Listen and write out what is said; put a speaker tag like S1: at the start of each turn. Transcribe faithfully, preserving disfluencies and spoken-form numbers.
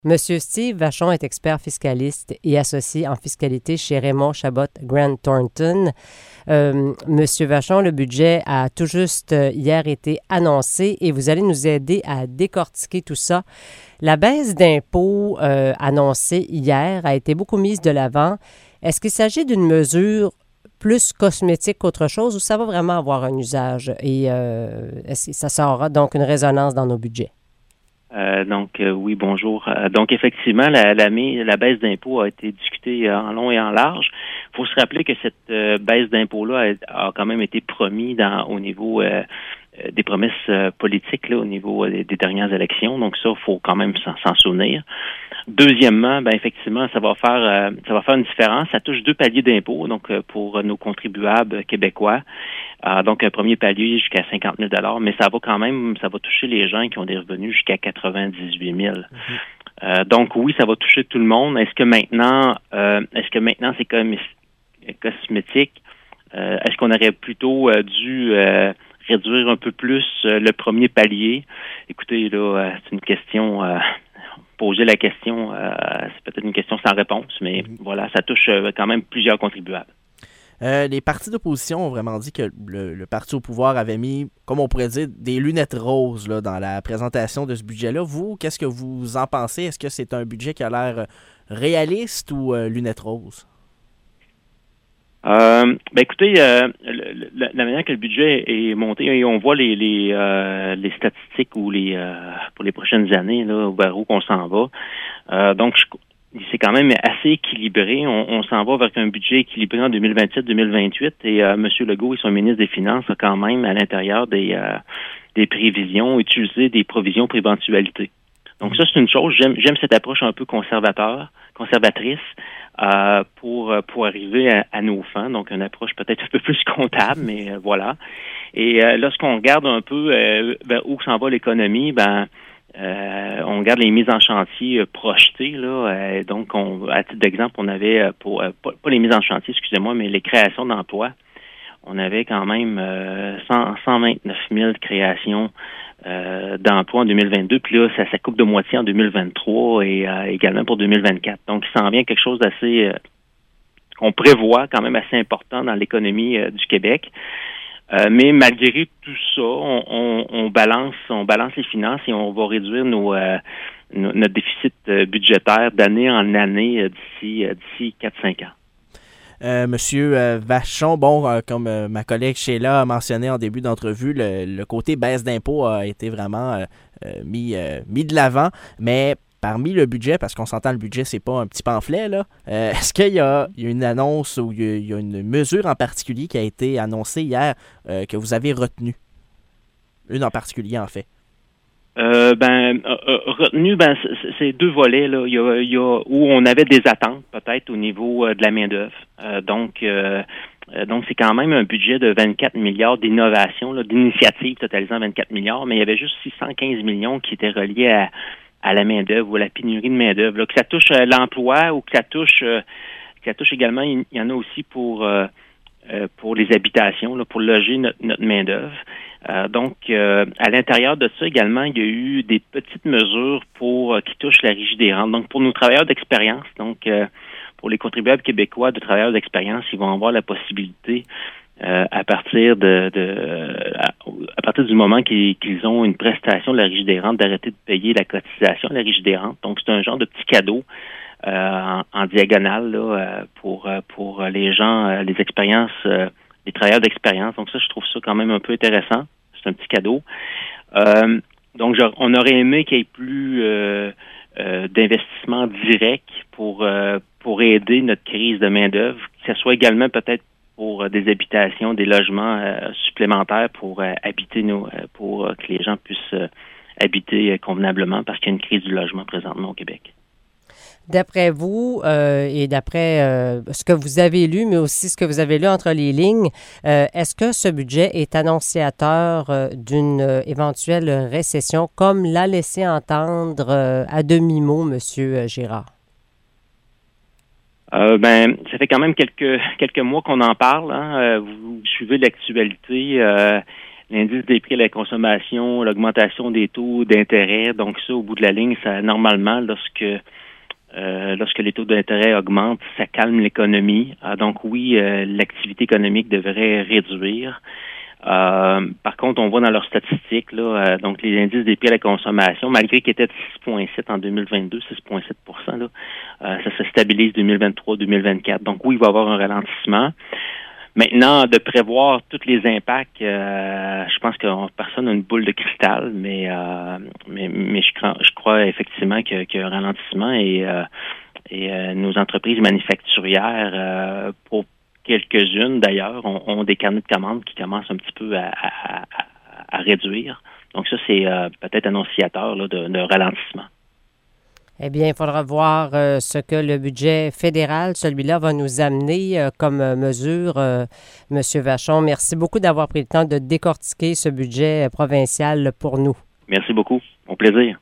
S1: Monsieur Steve Vachon est expert fiscaliste et associé en fiscalité chez Raymond Chabot Grant Thornton. Euh, Monsieur Vachon, le budget a tout juste hier été annoncé et vous allez nous aider à décortiquer tout ça. La baisse d'impôts euh, annoncée hier a été beaucoup mise de l'avant. Est-ce qu'il s'agit d'une mesure plus cosmétique qu'autre chose ou ça va vraiment avoir un usage et euh, est-ce que ça aura donc une résonance dans nos budgets?
S2: Euh, donc, euh, oui, bonjour. Euh, donc, effectivement, la, la, la baisse d'impôt a été discutée en long et en large. Il faut se rappeler que cette euh, baisse d'impôt-là a, a quand même été promise dans, au niveau euh, des promesses euh, politiques, là, au niveau euh, des dernières élections. Donc, ça, il faut quand même s'en, s'en souvenir. Deuxièmement, ben effectivement, ça va faire euh, ça va faire une différence. Ça touche deux paliers d'impôts, donc euh, pour nos contribuables québécois. Euh, donc, un premier palier jusqu'à cinquante mille dollars, mais ça va quand même, ça va toucher les gens qui ont des revenus jusqu'à quatre-vingt-dix-huit mille. Mm-hmm. Euh, donc, oui, ça va toucher tout le monde. Est-ce que maintenant, euh, est-ce que maintenant c'est comme cosmétique? Euh, est-ce qu'on aurait plutôt euh, dû euh, réduire un peu plus euh, le premier palier? Écoutez, là, euh, c'est une question. Euh, poser la question, euh, c'est peut-être une question sans réponse, mais mm-hmm. voilà, ça touche euh, quand même plusieurs contribuables.
S3: Euh, les partis d'opposition ont vraiment dit que le, le parti au pouvoir avait mis, comme on pourrait dire, des lunettes roses là, dans la présentation de ce budget-là. Vous, qu'est-ce que vous en pensez? Est-ce que c'est un budget qui a l'air réaliste ou euh, lunettes roses?
S2: Euh, ben écoutez, euh, le, le, la manière que le budget est monté, et on voit les les, euh, les statistiques ou les euh, pour les prochaines années là, vers où qu'on s'en va. Euh, donc je, c'est quand même assez équilibré. On, on s'en va vers un budget équilibré en deux mille vingt-sept deux mille vingt-huit et euh, M. Legault et son ministre des Finances a quand même à l'intérieur des euh, des prévisions utilisé des provisions pour éventualité. Donc ça c'est une chose. J'aime j'aime cette approche un peu conservateur, conservatrice. Euh, pour pour arriver à, à nos fins, donc une approche peut-être un peu plus comptable, mais euh, voilà. Et euh, lorsqu'on regarde un peu euh, vers où s'en va l'économie, ben euh, on regarde les mises en chantier euh, projetées là. Euh, donc, on, à titre d'exemple, on avait euh, pour euh, pas, pas les mises en chantier, excusez-moi, mais les créations d'emplois. On avait quand même euh, cent, cent vingt-neuf mille créations euh, d'emplois en deux mille vingt-deux, puis là, ça, ça coupe de moitié en deux mille vingt-trois et euh, également pour deux mille vingt-quatre. Donc, il s'en vient quelque chose d'assez, euh, qu'on prévoit quand même assez important dans l'économie euh, du Québec. Euh, mais malgré tout ça, on, on, on balance, on balance les finances et on va réduire nos, euh, nos notre déficit euh, budgétaire d'année en année euh, d'ici, euh, d'ici quatre à cinq ans.
S3: Euh, Monsieur euh, Vachon, bon, euh, comme euh, ma collègue Sheila a mentionné en début d'entrevue, le, le côté baisse d'impôts a été vraiment euh, euh, mis, euh, mis de l'avant, mais parmi le budget, parce qu'on s'entend le budget, c'est pas un petit pamphlet, là, euh, est-ce qu'il y a, il y a une annonce ou il y a, il y a une mesure en particulier qui a été annoncée hier euh, que vous avez retenue? Une en particulier, en fait.
S2: Euh, ben euh, retenu, ben c'est, c'est deux volets là. Il y a, il y a où on avait des attentes peut-être au niveau euh, de la main d'œuvre. Euh, donc euh, donc c'est quand même un budget de vingt-quatre milliards d'innovation, là, d'initiatives totalisant vingt-quatre milliards, mais il y avait juste six cent quinze millions qui étaient reliés à, à la main d'œuvre ou à la pénurie de main d'œuvre. Là, que ça touche euh, l'emploi ou que ça touche euh, que ça touche également, il y en a aussi pour euh, euh, pour les habitations, là, pour loger notre, notre main d'œuvre. Euh, donc, euh, à l'intérieur de ça également, il y a eu des petites mesures pour euh, qui touchent la régie des rentes. Donc, pour nos travailleurs d'expérience, donc euh, pour les contribuables québécois de travailleurs d'expérience, ils vont avoir la possibilité euh, à partir de, de à, à partir du moment qu'ils, qu'ils ont une prestation de la régie des rentes d'arrêter de payer la cotisation de la régie des rentes. Donc, c'est un genre de petit cadeau euh, en, en diagonale là, pour pour les gens, les expériences. Euh, les travailleurs d'expérience. Donc ça, je trouve ça quand même un peu intéressant. C'est un petit cadeau. Euh, donc, genre, on aurait aimé qu'il y ait plus euh, euh, d'investissement direct pour euh, pour aider notre crise de main-d'œuvre, que ce soit également peut-être pour euh, des habitations, des logements euh, supplémentaires pour euh, habiter nos, euh, pour euh, que les gens puissent euh, habiter euh, convenablement parce qu'il y a une crise du logement présentement au Québec.
S1: D'après vous euh, et d'après euh, ce que vous avez lu, mais aussi ce que vous avez lu entre les lignes, euh, est-ce que ce budget est annonciateur euh, d'une euh, éventuelle récession, comme l'a laissé entendre euh, à demi-mot M. Girard?
S2: Euh, ben, ça fait quand même quelques quelques mois qu'on en parle. Hein. Euh, vous, vous suivez l'actualité. Euh, l'indice des prix à la consommation, l'augmentation des taux d'intérêt. Donc ça, au bout de la ligne, ça normalement, lorsque euh, lorsque les taux d'intérêt augmentent, ça calme l'économie. Ah, donc oui, euh, l'activité économique devrait réduire. Euh, par contre, on voit dans leurs statistiques, là, euh, donc les indices des prix à la consommation, malgré qu'ils étaient de six virgule sept en deux mille vingt-deux, six virgule sept pour cent, là, euh, ça se stabilise deux mille vingt-trois deux mille vingt-quatre. Donc oui, il va y avoir un ralentissement. Maintenant, de prévoir tous les impacts, euh, je pense que personne n'a une boule de cristal, mais euh, mais, mais je, crois, je crois effectivement qu'il y a un ralentissement et, euh, et euh, nos entreprises manufacturières, euh, pour quelques-unes d'ailleurs, ont, ont des carnets de commandes qui commencent un petit peu à, à, à, à réduire. Donc ça, c'est euh, peut-être annonciateur là, de, de ralentissement.
S1: Eh bien, il faudra voir euh, ce que le budget fédéral, celui-là, va nous amener euh, comme mesure. Euh, Monsieur Vachon, merci beaucoup d'avoir pris le temps de décortiquer ce budget provincial pour nous.
S2: Merci beaucoup. Au plaisir.